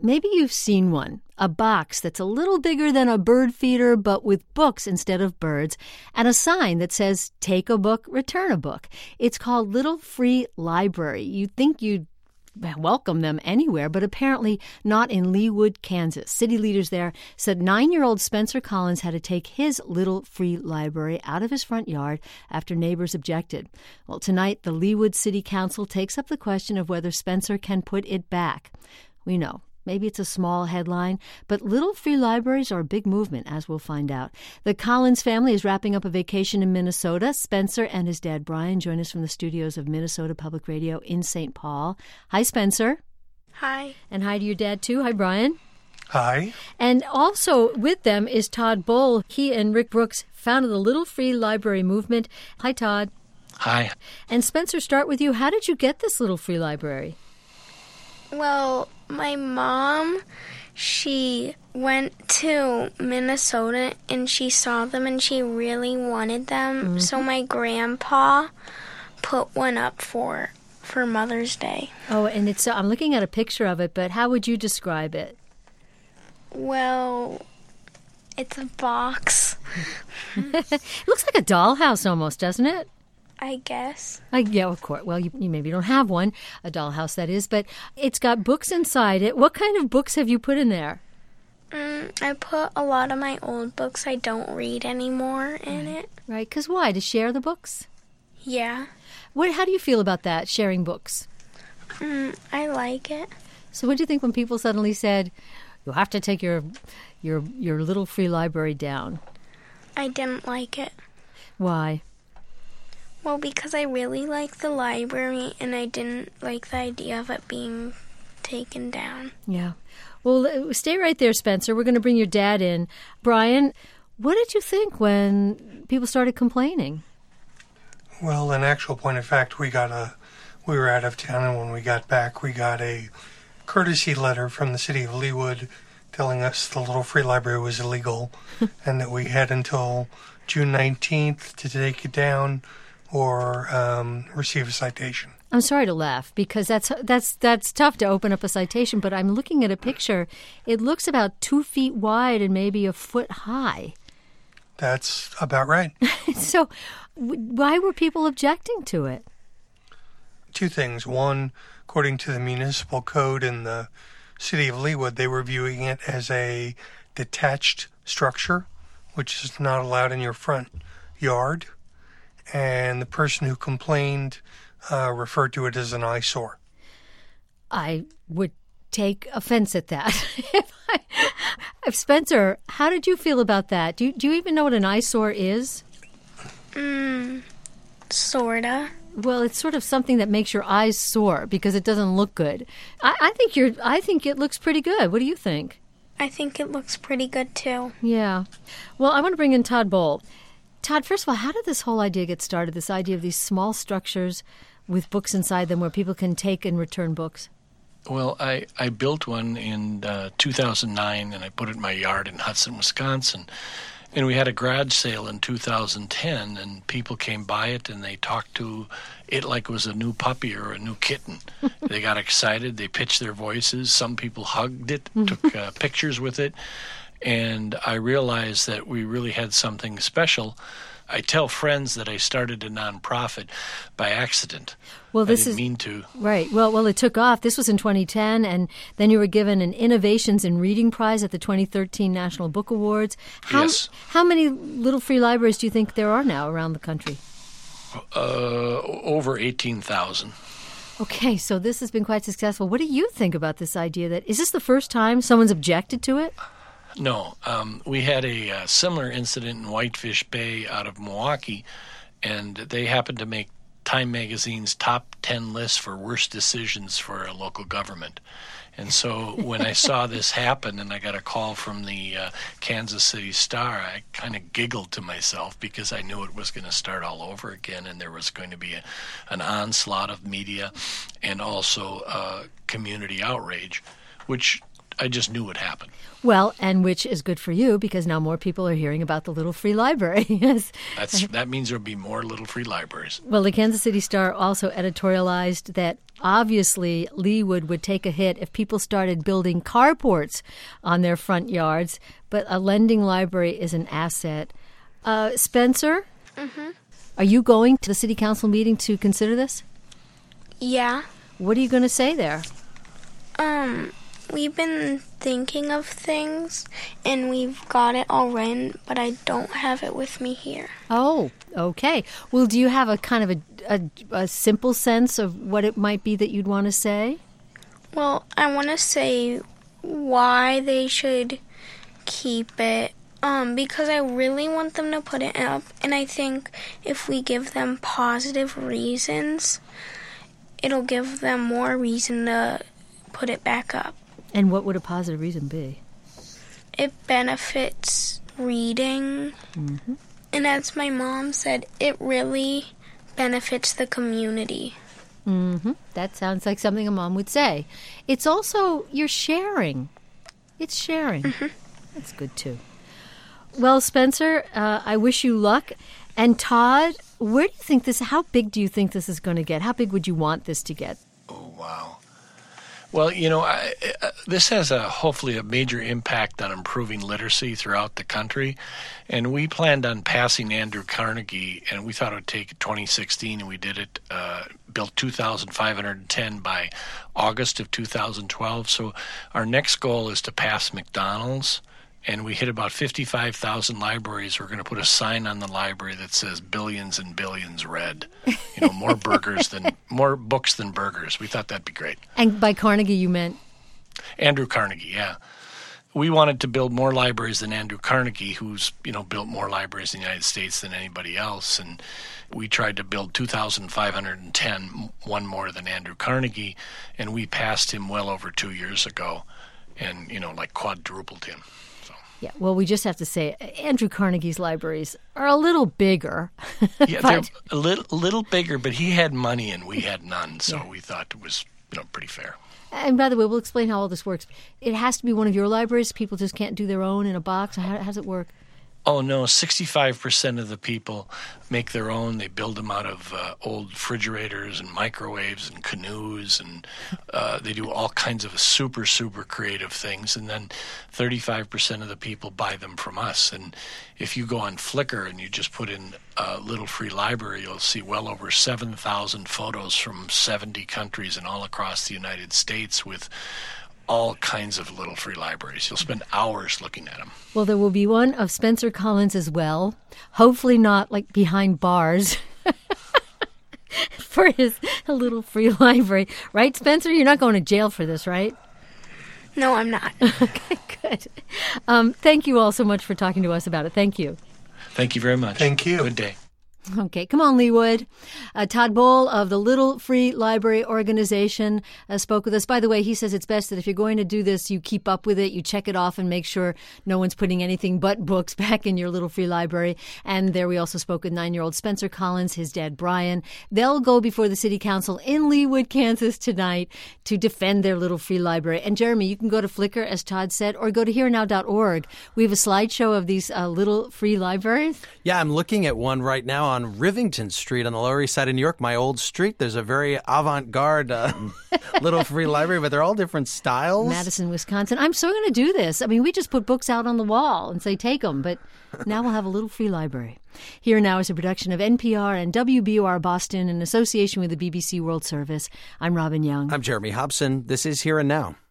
maybe you've seen one, a box that's a little bigger than a bird feeder but with books instead of birds, and a sign that says, take a book, return a book. It's called Little Free Library. You'd think you'd welcome them anywhere, but apparently not in Leawood, Kansas. City leaders there said 9-year-old Spencer Collins had to take his Little Free Library out of his front yard after neighbors objected. Well, tonight, the Leawood City Council takes up the question of whether Spencer can put it back. We know. Maybe it's a small headline, but little free libraries are a big movement, as we'll find out. The Collins family is wrapping up a vacation in Minnesota. Spencer and his dad, Brian, join us from the studios of Minnesota Public Radio in St. Paul. Hi, Spencer. Hi. And hi to your dad, too. Hi, Brian. Hi. And also with them is Todd Bull. He and Rick Brooks founded the Little Free Library movement. Hi, Todd. Hi. And Spencer, start with you. How did you get this Little Free Library? Well, my mom, she went to Minnesota and she saw them and she really wanted them. Mm-hmm. So my grandpa put one up for Mother's Day. Oh, and it's I'm looking at a picture of it, but how would you describe it? Well, it's a box. It looks like a dollhouse almost, doesn't it? I guess. Yeah, of course. Well, you maybe don't have one, a dollhouse that is, but it's got books inside it. What kind of books have you put in there? I put a lot of my old books I don't read anymore in it. Right, because why? To share the books? Yeah. How do you feel about that, sharing books? I like it. So what do you think when people suddenly said, you'll have to take your Little Free Library down? I didn't like it. Why? Well, because I really like the library, and I didn't like the idea of it being taken down. Yeah. Well, stay right there, Spencer. We're going to bring your dad in. Brian, what did you think when people started complaining? Well, in actual point of fact, we were out of town, and when we got back, we got a courtesy letter from the city of Leawood telling us the Little Free Library was illegal and that we had until June 19th to take it down or receive a citation. I'm sorry to laugh because that's tough to open up a citation, but I'm looking at a picture. It looks about 2 feet wide and maybe a foot high. That's about right. So why were people objecting to it? 2 things. One, according to the municipal code in the city of Leawood, they were viewing it as a detached structure, which is not allowed in your front yard. And the person who complained referred to it as an eyesore. I would take offense at that. Spencer, how did you feel about that? Do you even know what an eyesore is? Sorta. Well, it's sort of something that makes your eyes sore because it doesn't look good. I think it looks pretty good. What do you think? I think it looks pretty good too. Yeah. Well, I want to bring in Todd Bull. Todd, first of all, how did this whole idea get started, this idea of these small structures with books inside them where people can take and return books? Well, I built one in 2009, and I put it in my yard in Hudson, Wisconsin. And we had a garage sale in 2010, and people came by it, and they talked to it like it was a new puppy or a new kitten. They got excited. They pitched their voices. Some people hugged it, took pictures with it. And I realized that we really had something special. I tell friends that I started a nonprofit by accident. Well, I didn't mean to. Right. Well, it took off. This was in 2010, and then you were given an Innovations in Reading Prize at the 2013 National Book Awards. Yes. How many Little Free Libraries do you think there are now around the country? Over 18,000. Okay, so this has been quite successful. What do you think about this idea? Is this the first time someone's objected to it? No. We had a similar incident in Whitefish Bay out of Milwaukee, and they happened to make Time Magazine's top 10 list for worst decisions for a local government. And so when I saw this happen and I got a call from the Kansas City Star, I kind of giggled to myself because I knew it was going to start all over again, and there was going to be an onslaught of media and also community outrage, which I just knew would happen. Well, and which is good for you because now more people are hearing about the Little Free Library. Yes. That means there'll be more Little Free Libraries. Well, the Kansas City Star also editorialized that obviously Leawood would take a hit if people started building carports on their front yards, but a lending library is an asset. Spencer? Mm-hmm. Are you going to the city council meeting to consider this? Yeah. What are you going to say there? We've been thinking of things, and we've got it all written, but I don't have it with me here. Oh, okay. Well, do you have a kind of a simple sense of what it might be that you'd want to say? Well, I want to say why they should keep it, because I really want them to put it up, and I think if we give them positive reasons, it'll give them more reason to put it back up. And what would a positive reason be? It benefits reading. Mm-hmm. And as my mom said, it really benefits the community. Mm-hmm. That sounds like something a mom would say. It's also, you're sharing. It's sharing. Mm-hmm. That's good, too. Well, Spencer, I wish you luck. And Todd, where do you think how big do you think this is going to get? How big would you want this to get? Oh, wow. Well, this has hopefully a major impact on improving literacy throughout the country. And we planned on passing Andrew Carnegie, and we thought it would take 2016, and we did it, built 2,510 by August of 2012. So our next goal is to pass McDonald's, and we hit about 55,000 libraries. We're going to put a sign on the library that says "Billions and Billions Read." More more books than burgers. We thought that'd be great. And by Carnegie, you meant? Andrew Carnegie, yeah. We wanted to build more libraries than Andrew Carnegie, who's built more libraries in the United States than anybody else, and we tried to build 2,510, one more than Andrew Carnegie, and we passed him well over 2 years ago, and quadrupled him. Yeah, well, we just have to say Andrew Carnegie's libraries are a little bigger. Yeah, they're a little bigger, but he had money and we had none, so we thought it was pretty fair. And by the way, we'll explain how all this works. It has to be one of your libraries. People just can't do their own in a box. How does it work? Oh, no, 65% of the people make their own. They build them out of old refrigerators and microwaves and canoes, and they do all kinds of super, super creative things. And then 35% of the people buy them from us. And if you go on Flickr and you just put in Little Free Library, you'll see well over 7,000 photos from 70 countries and all across the United States with all kinds of Little Free Libraries. You'll spend hours looking at them. Well, there will be one of Spencer Collins as well. Hopefully not behind bars for his Little Free Library. Right, Spencer? You're not going to jail for this, right? No, I'm not. Okay, good. Thank you all so much for talking to us about it. Thank you. Thank you very much. Thank you. Good day. Okay, come on, Leawood. Todd Bohl of the Little Free Library Organization spoke with us. By the way, he says it's best that if you're going to do this, you keep up with it, you check it off and make sure no one's putting anything but books back in your Little Free Library. And there we also spoke with 9-year-old Spencer Collins, his dad, Brian. They'll go before the city council in Leawood, Kansas tonight to defend their Little Free Library. And Jeremy, you can go to Flickr, as Todd said, or go to herenow.org. We have a slideshow of these Little Free Libraries. Yeah, I'm looking at one right now on Rivington Street on the Lower East Side of New York, my old street. There's a very avant-garde Little Free Library, but they're all different styles. Madison, Wisconsin. I'm so going to do this. I mean, we just put books out on the wall and say, take them, but now we'll have a Little Free Library. Here Now is a production of NPR and WBUR Boston in association with the BBC World Service. I'm Robin Young. I'm Jeremy Hobson. This is Here and Now.